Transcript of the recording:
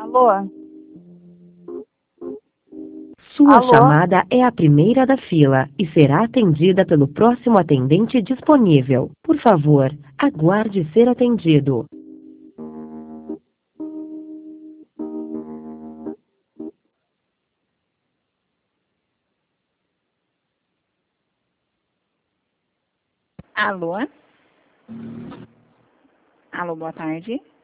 Alô? Sua Alô? chamada é a primeira da fila e será atendida pelo próximo atendente disponível. Por favor, aguarde ser atendido. Alô? Alô, boa tarde.